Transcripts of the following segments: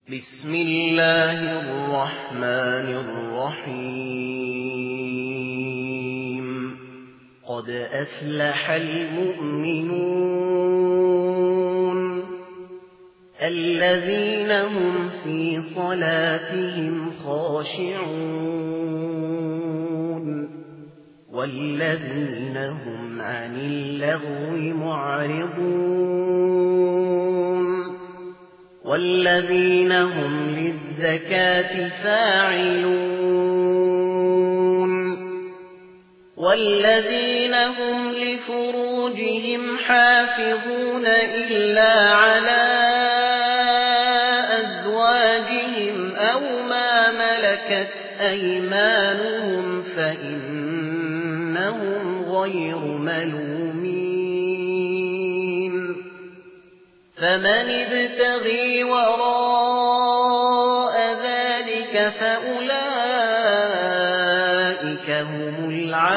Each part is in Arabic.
بسم الله الرحمن الرحيم قد أفلح المؤمنون الذين هم في صلاتهم خاشعون والذين هم عن اللغو معرضون والذين هم للزكاة فاعلون والذين هم لفروجهم حافظون إلا على أزواجهم أو ما ملكت أيمانهم فإنهم غير ملومين فمن ابتغي وراء ذلك فأولئك هم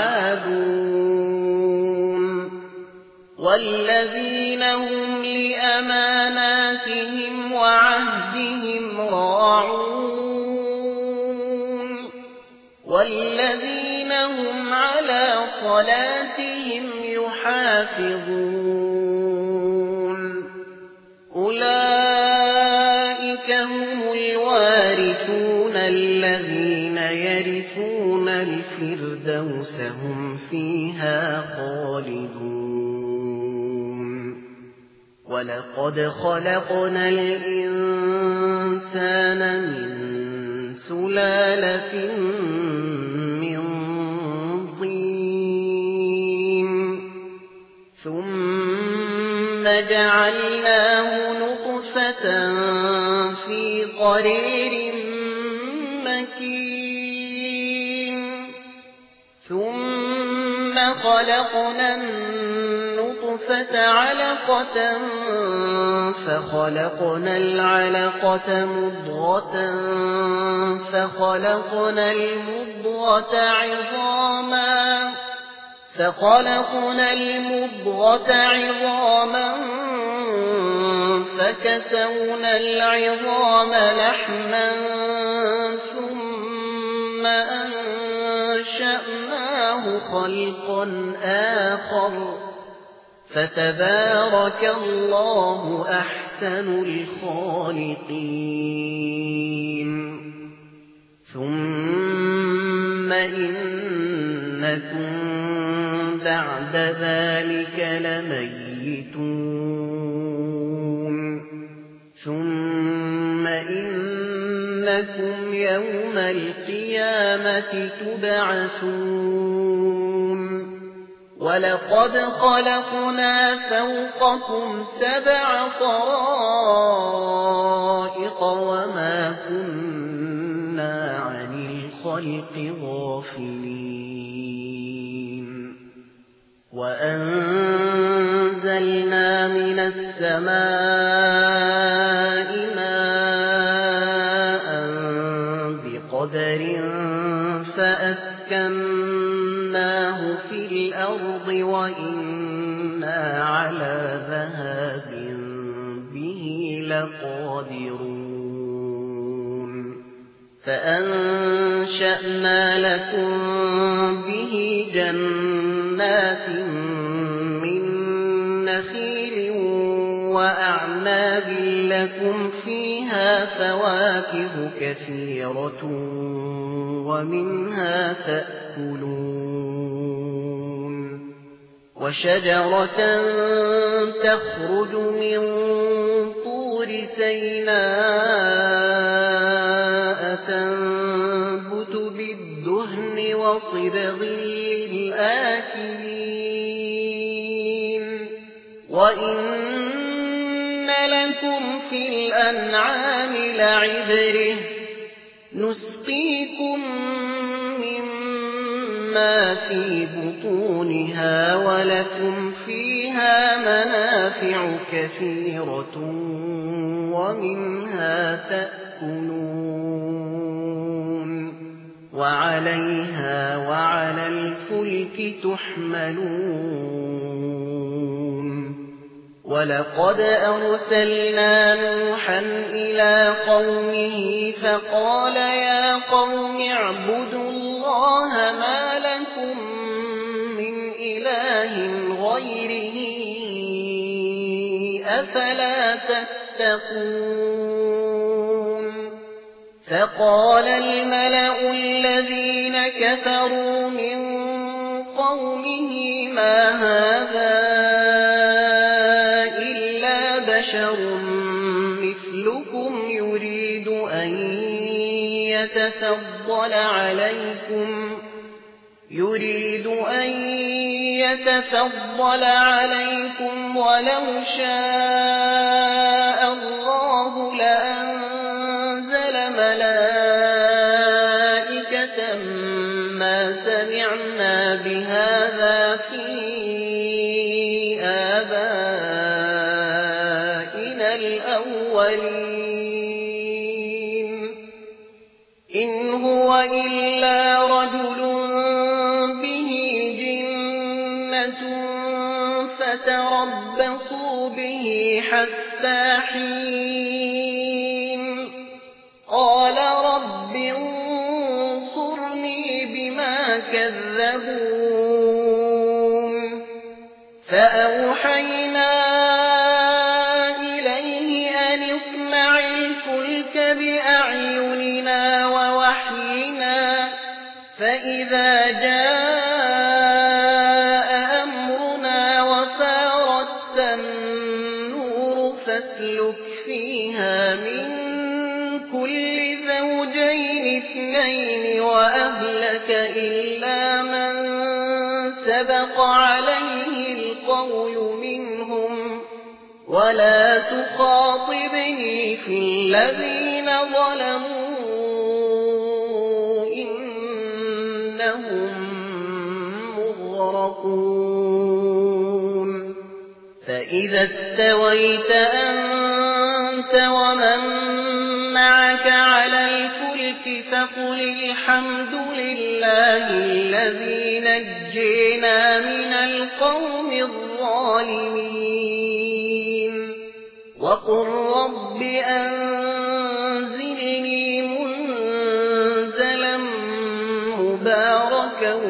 العادون والذين هم لأماناتهم وعهدهم راعون والذين هم على صلاتهم يحافظون أولئك هم الوارثون الذين يرثون الفردوس هم فيها خالدون ولقد خلقنا الإنسان من سلالة من طين ثم جعلناه نطفة في قرير مكين ثم خلقنا النطفة علقة فخلقنا العلقة مضغة فخلقنا المضغة عظاما فكسونا العظام لحما ثم أنشأناه خلقا آخر فتبارك الله أحسن الخالقين ثم إنكم بعد ذلك لميتون ثم إنكم يوم القيامة تبعثون ولقد خلقنا فوقكم 7 طرائق وما كنا عن الخلق غافلين وأنزلنا من السماء ماء بقدر فأسكناه في الأرض وإنا على ذهاب به لقادرون فأنشأنا لكم به جنات من نخيل وأعناب لكم فيها فواكه كثيرة ومنها تأكلون وشجرة تخرج من طور سيناء تنبت بالدهن وصبغ للآكلين وإن لكم في الأنعام لعبرة نسقيكم مما في بطونها ولكم فيها منافع كثيرة ومنها تأكلون وعليها وعلى الفلك تحملون ولقد أرسلنا نوحا إلى قومه فقال يا قوم اعبدوا الله ما لكم من إله غيره أفلا تتقون فقال الملأ الذين كفروا من قومه ما هذا بشر مثلكم يريد أن يتفضل عليكم ولو شاء الله لأنزل ملائكة ما سمعنا بهذا في آبائنا الأولين إن هو إلا رجل به جنة فتربصوا به حتى حين قال رب انصرني بما كذبون فأوحينا إليه أن اصنع الفلك بأعيننا ووحينا فإذا جاء أمرنا وفارت النور فاسلك فيها من كل زوجين اثنين وأهلك إلا من سبق عليه القول منهم ولا تخاطبني في الذين ظلموا إنهم مغرقون فإذا استويت أنت ومن معك على الفلك فقل الحمد لله الذي نجينا من القوم الظالمين وقل رب أنزلني منزلا مباركا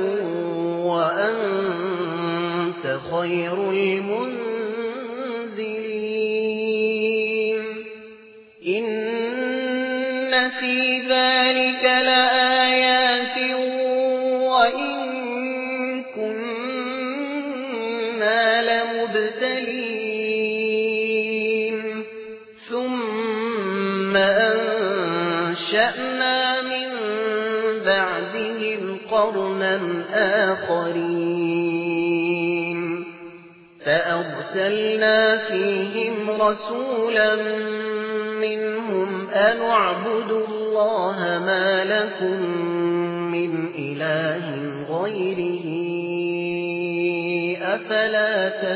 وأنت خير المنزلين إن في ذلك لآيات وإن كنا لمبتلين ثم أنشأنا من بعدهم قرنا آخرين فأرسلنا فيهم رسولا منهم أن اعبدوا الله ما لكم من إله غيره أفلا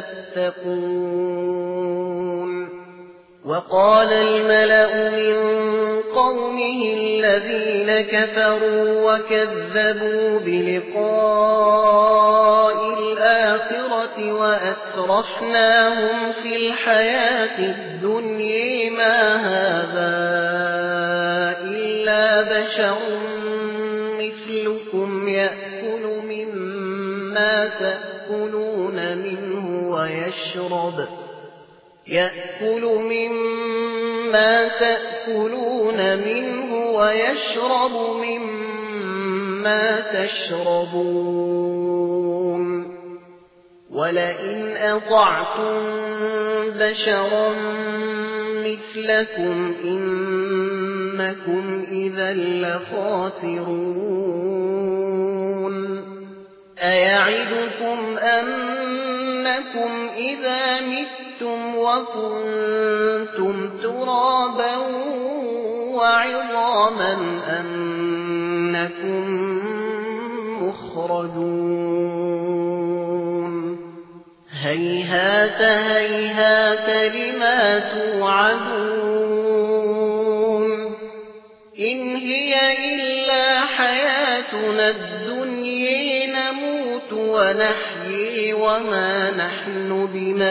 تتقون وقال الملأ من قومه الذين كفروا وكذبوا بلقاء الآخرة وأترفناهم في الحياة الدنيا ما هذا إلا بشر مثلكم يأكل مما تأكلون منه ويشرب مما تشربون ولئن أطعتم بشرا مثلكم إنكم إذا لخاسرون أيعدكم أنكم إذا متم وكنتم ترابا وعظاما أنكم مخرجون هيهات هيهات لما توعدون إن هي إلا حياتنا الدنيا نموت ونحيي وما نحن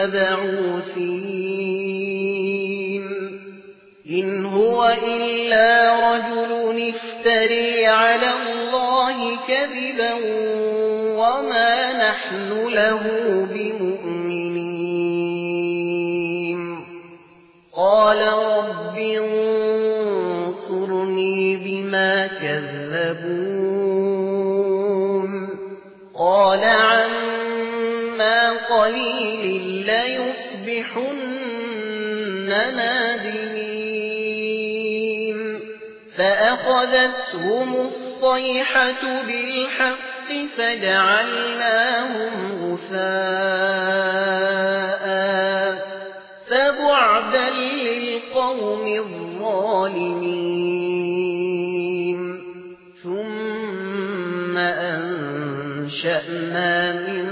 بمبعوثين إن هو إلا رجل افتري على الله كذبا وما نحن له بمؤمنين قال رب انصرني بما كذبون قال عما قليل ليصبحن نادمين فأخذتهم الصيحة بالحق فجعلناهم غثاء فبعدا للقوم الظالمين ثم أنشأنا من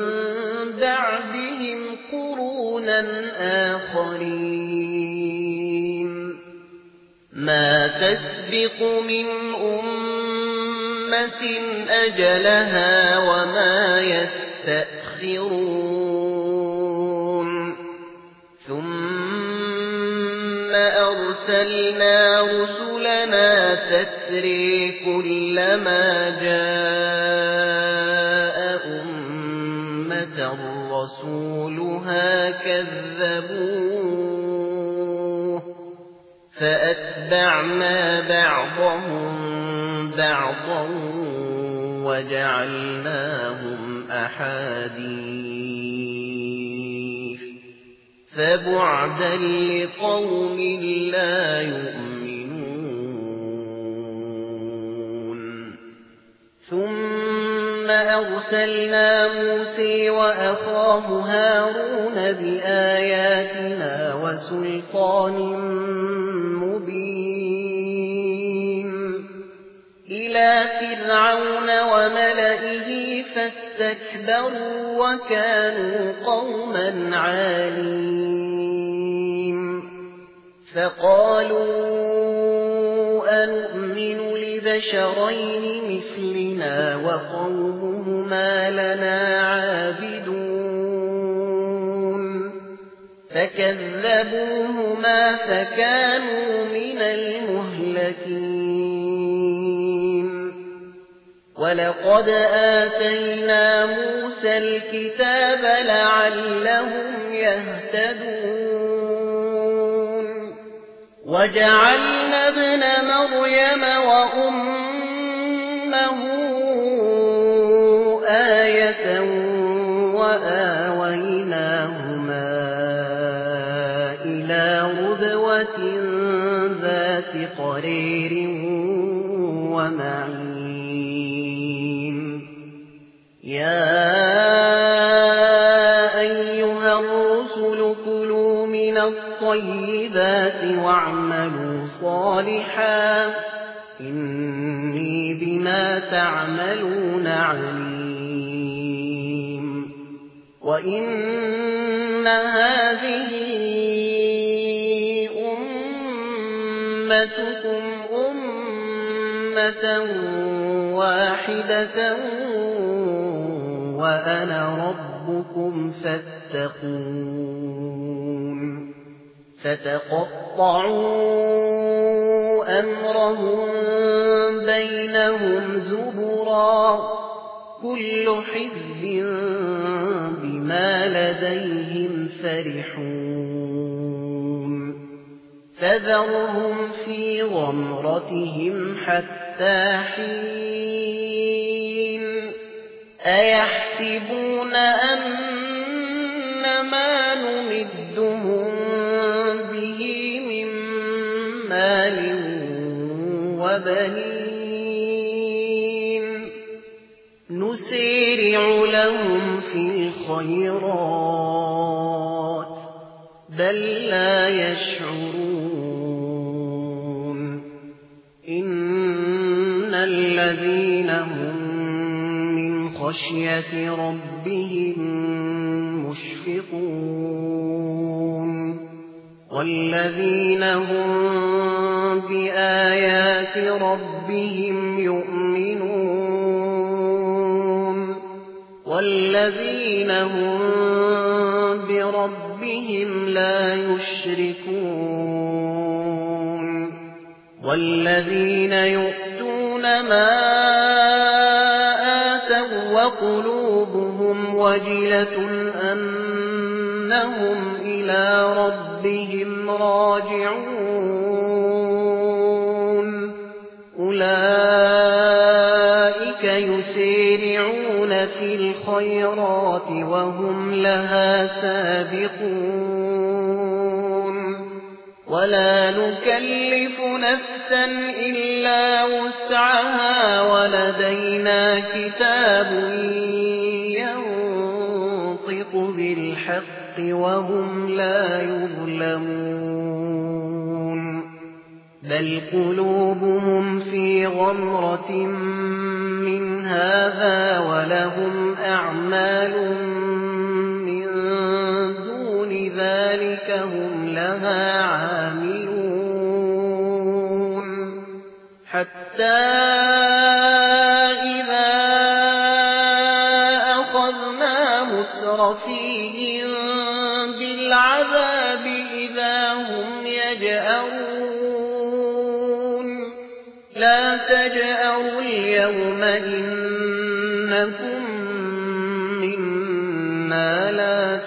بعدهم قرونا آخرين ما تسبق من أمة أجلها وما يستأخرون ثم أرسلنا رسلنا تتري كلما جاء أمة رسولها كذبوه فأتبعنا بعضهم بعضا وجعلناهم أحاديث فبعدا لقوم لا يؤمنون ثم أرسلنا موسى وأخاه هارون بآياتنا وسلطان مبين إلى فرعون وملئه فاستكبروا وكانوا قوما عالين فقالوا أنؤمن لبشرين مثلنا وقومهما لنا عابدون فكذبوهما فكانوا من المهلكين ولقد آتينا موسى الكتاب لعلهم يهتدون وجعلنا ابن مريم وأمه آية وآويناهما إلى ربوة ذات قرير ومعين يا أيها الرسل كلوا من الطيبات واعملوا صالحا إني بما تعملون عليم وإن هذه أمتكم أمة واحدة وأنا ربكم فاتقون فتقطعوا أمرهم بينهم زبرا كل حزب بما لديهم فرحون فذرهم في غمرتهم حتى حين أيحسبون أن ما نمدهم به من مال وبنين نسارع لهم في الخيرات بل لا يشعرون إن الذين هم من خشية ربهم مشفقون والذين هم بآيات ربهم يؤمنون والذين هم بربهم لا يشركون والذين يؤتون ما آتوا وقلوبهم وجلة أنهم إلى ربهم راجعون أولئك يسارعون في الخيرات وهم لها سابقون ولا نكلف نفسا إلا وسعها ولدينا كتاب ينطق بالحق وهم لا يظلمون بل قلوبهم في غمرة من هذا ولهم أعمال من دون ذلك هم لها عاملون حتى إذا أخذنا مترفيهم بالعذاب إذا هم يجأرون لا تجأروا اليوم إنكم منا لا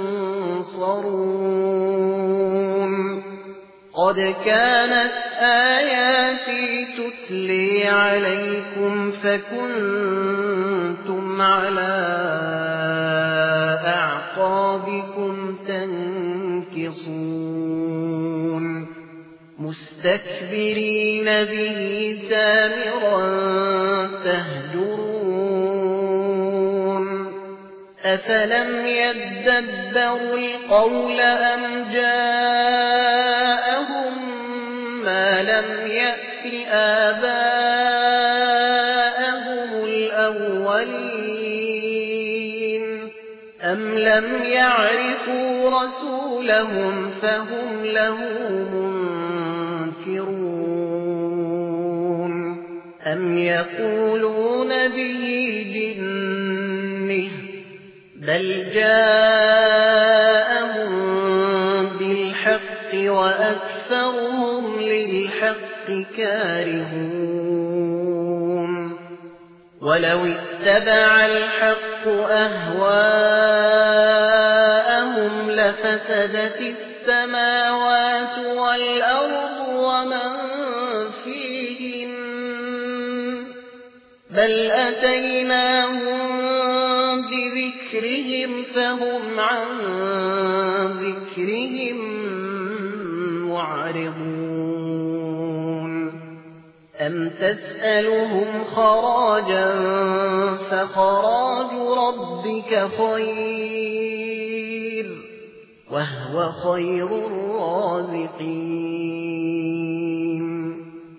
تنصرون قد كانت آياتي تتلي عليكم فكنتم على أعقابكم تنكصون مستكبرين به سامرا تهجرون أفلم يدبروا القول أم جاءهم ما لم يأت آباءهم الأولين أم لم يعرفوا رسولهم فهم له منكرون أم يقولون به جنة بل جاءهم بالحق وأكثرهم للحق كارهون ولو اتبع الحق أهواءهم لفسدت السماوات والأرض ومن فيهن بل أتيناهم بذكرهم فهم عن ذكرهم معرضون أم تسألهم خراجا فخراج ربك خير وهو خير الرازقين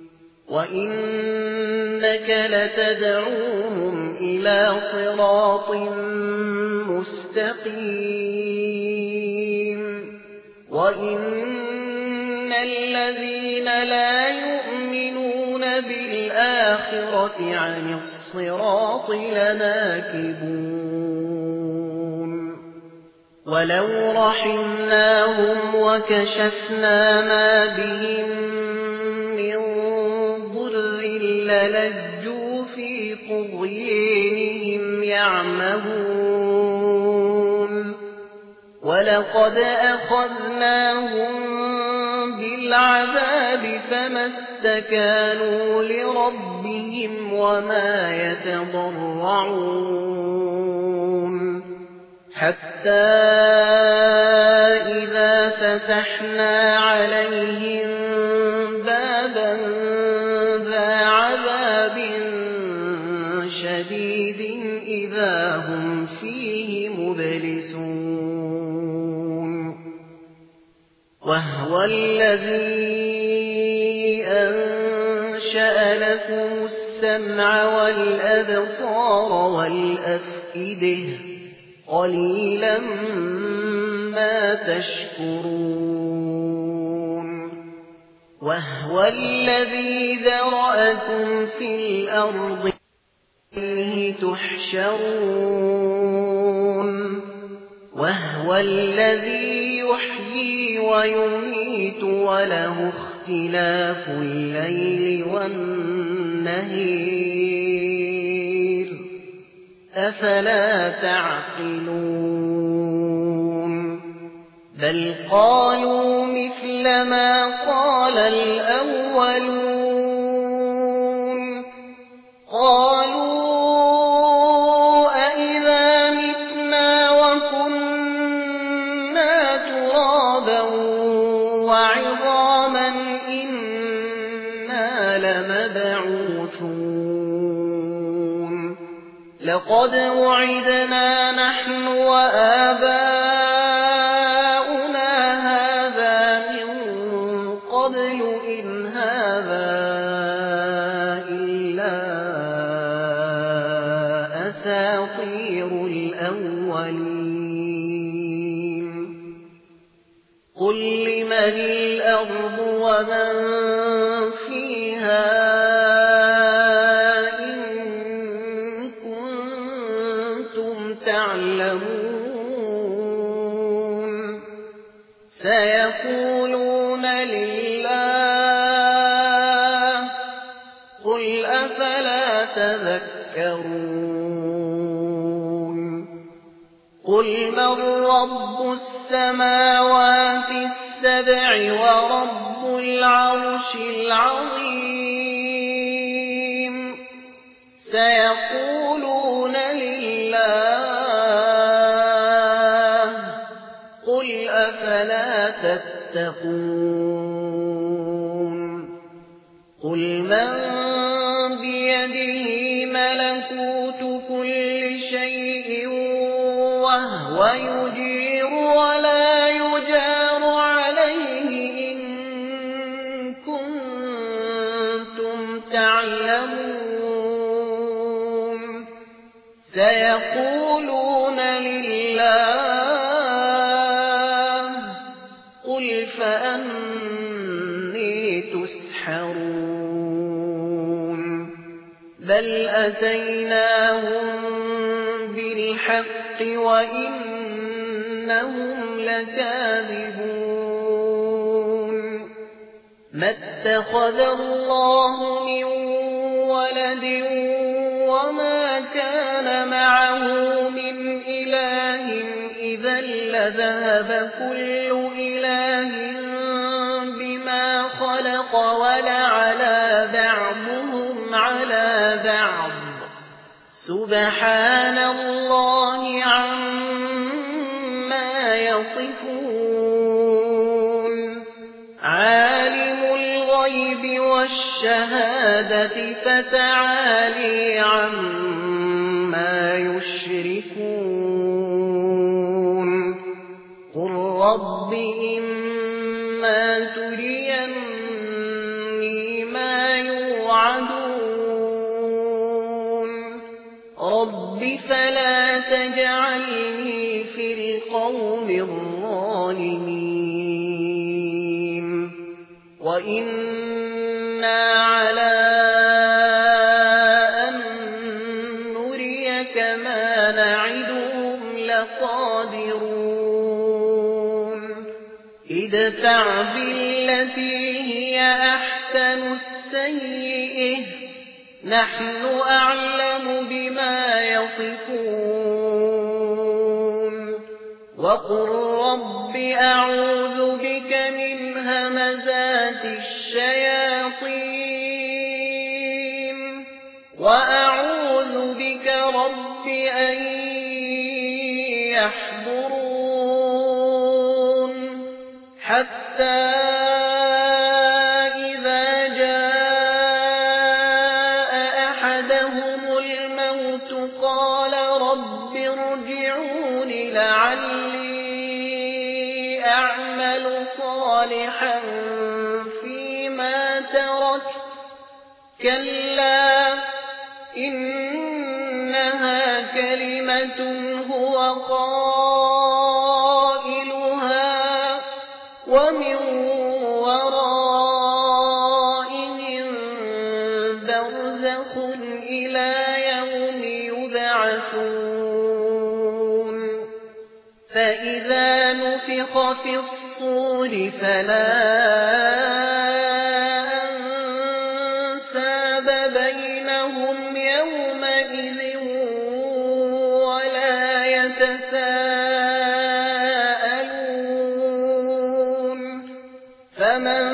وإنك لتدعوهم إلى صراط مستقيم وإن الذين لا يؤمنون بالآخرة عن الصراط لناكبون ولو رحمناهم وكشفنا ما بهم من ضر للجوا في طغيانهم يعمهون ولقد أخذناهم بالعذاب فما استكانوا لربهم وما يتضرعون حتى إذا فتحنا عليهم بابا ذا عذاب شديد إذا هم فيه مبلسون وهو الذي أنشأ لكم السمع والأبصار والأفئدة قليلا ما تشكرون وهو الذي ذرأكم في الأرض إليه تحشرون وهو الذي يحيي ويميت وله اختلاف الليل والنهار أفلا تعقلون بل قالوا مثل ما قال الأولون قالوا أئذا متنا وكنا ترابا وعظاما إنا لمبعوثون لقد وعدنا نحن وآباؤنا هذا من قبل إن هذا إلا أساطير الأولين قل لمن الأرض ومن فيها إن كنتم تعلمون سيقولون لله قل أفلا تذكرون قل من رب السماوات السبع ورب العرش العظيم سيقولون لله قل أفلا تتقون قل من بيده ملكوت كل شيء وهو يجير ولا يجار عليه إن كنتم تعلمون سيقولون لله قل فأني تسحرون بل أتيناهم بالحق وإنهم لكاذبون ما اتخذ الله من ولد وما كان معه من إله إذا لذهب كل إله بما خلق ولعلى بعضهم على بعض سبحان الله عما يصفون عالم الغيب والشهادة فتعالي عما يشركون قل رب إما تريني ما يوعدون رب فلا تجعلني في القوم الظالمين وإنا على أن نريك ما نعدهم لقادرون ادفع بالتي هي أحسن السيئة نحن أعلم بما يصفون وقل رب أعوذ بك من همزات الشياطين وأعوذ بك رب أن يحضرون حتى إذا جاء أحدهم الموت قال رب ارجعون لعلي أعمل صالحا فيما تركت كلا إنها كلمة هو قائلها ومن ورائهم برزخ إلى يوم فإذا نفخ في الصور فلا أنساب بينهم يومئذ ولا يتساءلون فمن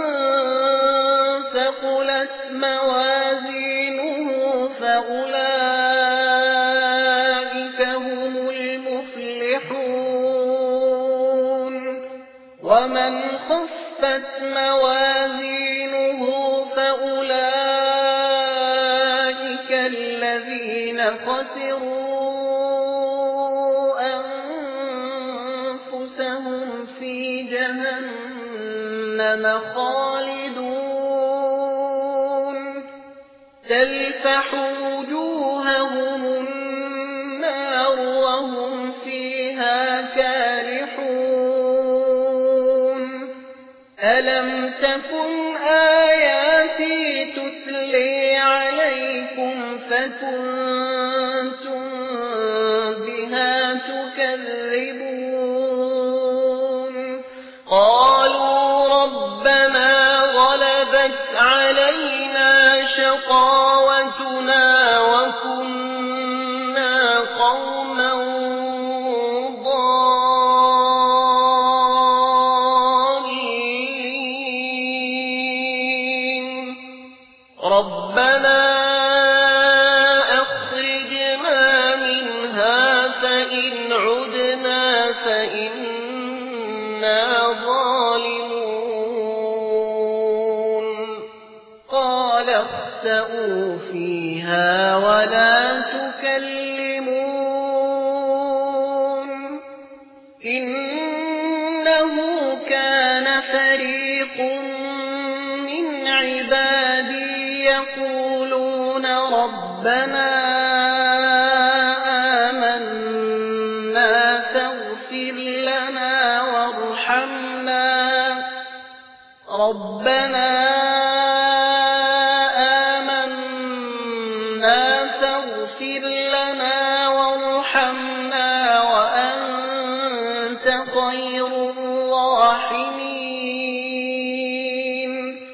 ثقلت موازينه فأولئك هم المفلحون ومن خفت موازينه فأولئك الذين خسروا أنفسهم في جهنم خالدون تلفح وجوههم النار وهم فيها كارحون ألم تكن آياتي تتلي عليكم فكنتم بها تكذبون قالوا ربنا غلبت علينا شقاوتنا وكنا قوما ضالين ربنا أخرجنا منها فإن عدنا فإنا ظالمون قال اخسئوا فيها ولا تكلمون إنه كان فريق من عبادي يقولون ربنا آمنا فاغفر لنا وارحمنا ربنا آمنا فاغفر لنا وارحمنا وأنت خير الراحمين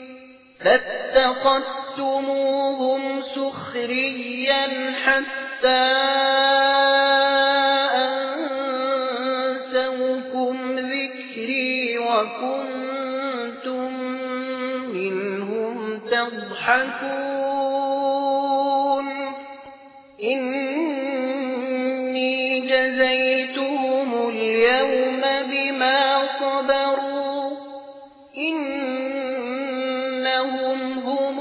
فاتخذتموهم سخريا حتى أنسوكم ذكري وكنتم منهم تضحكون إني جزيتهم اليوم بما صبروا إنهم هم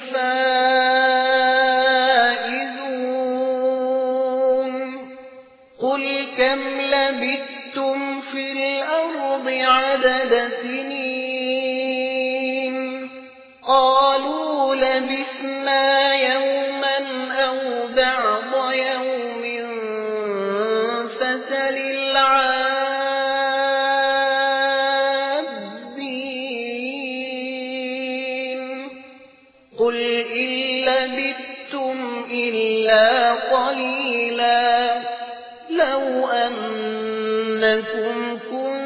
الفائزون قل كم لبثتم في الأرض عدد سنين قالوا لبثنا يوما أو بعض يوم فاسأل العادين قل إن لبثتم إلا قليلا لو أنكم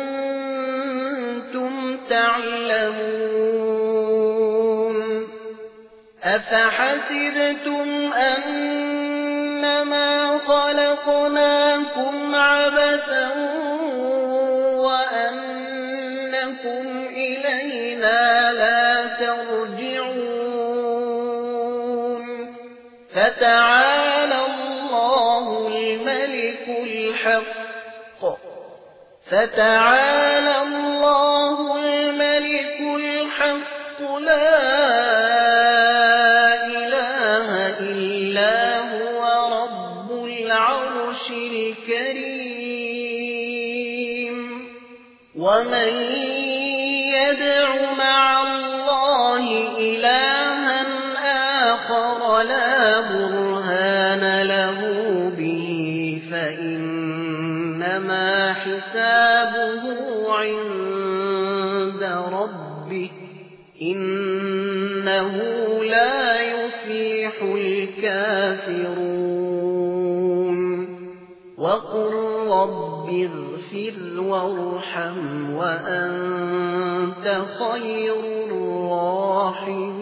كنتم تعلمون أفحسبتم أنما خلقناكم عبثا وأنكم إلينا لا ترجعون فتعالى الله الملك الحق لا إله إلا هو رب العرش الكريم ومن يدع مع الله إلها آخر لا برهان له به فإنما حسابه عند ربه إنه لا يفلح الكافرون وقل رب اغفر اغفر وارحم وأنت خير الراحمين.